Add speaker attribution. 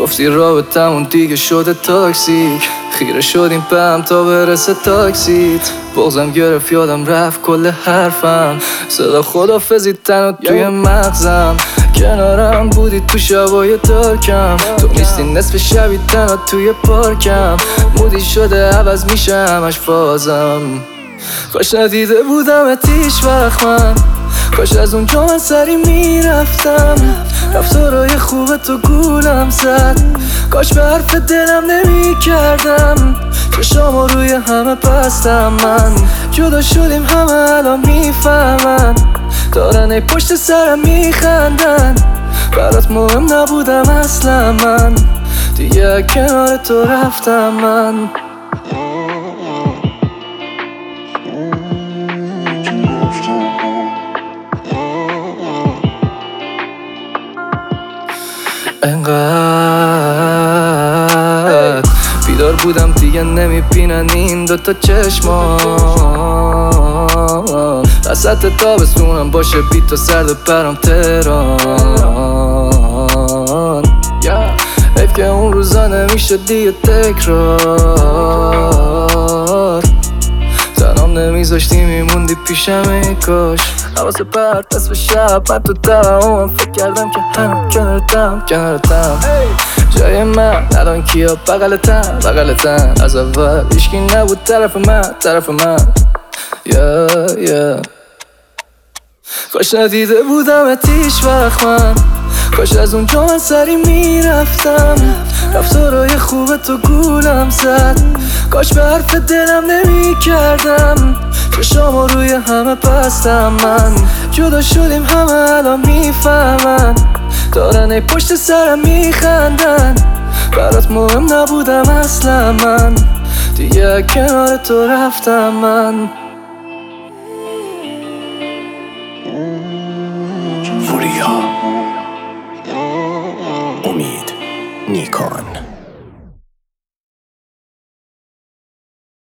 Speaker 1: گفتی رابطمون دیگه شده تاکسیک، خیره شدیم به هم تا برسه تاکسیت. بغضم گرفت یادم رفت کل حرفم، صدا خدافزی تنها توی مغزم. کنارم بودی تو شبای دارکم، تو نیستی نصف شبی تنها توی پارکم. مودی شده عوض میشه همش فازم. کاش ندیده بودم هیچ وقت من، کاش از اونجا من سری میرفتم. رفتارای خوب تو گولم زد، کاش به حرف دلم نمی کردم. چشامو روی همه بستم من، جدا شدیم همه الان میفهمن، دارن ای پشت سرم میخندن. برات مهم نبودم اصلا من، دیگه کنار تو رفتم من. انقدر بیدار بودم دیگه نمیبینن این دوتا چشمان. وسط تابستونم باشه بی تو سرد و پرام تهران. حیف که اون روزا نمیشه دیگه تکرار. تنام نمیذاشتی میموندی پیشم ای کاش. حواس پرت نصف شب من تو دوامم، فکر کردم که هنم کنارتم. جای من الان کیا بغلتن. از اول هیچکی نبود طرف من. کاش ندیده بودم هیچ وقت من، کاش از اونجا من سری میرفتم. رفتارای خوب تو گولم زد، کاش به حرف دلم نمی کردم. چشامو روی همه بستم من، جدا شدیم همه الان میفهمن، دارن ای پشت سرم میخندن. برات مهم نبودم اصلا من، دیگه کنار تو رفتم من.
Speaker 2: فوریا امید نیکان.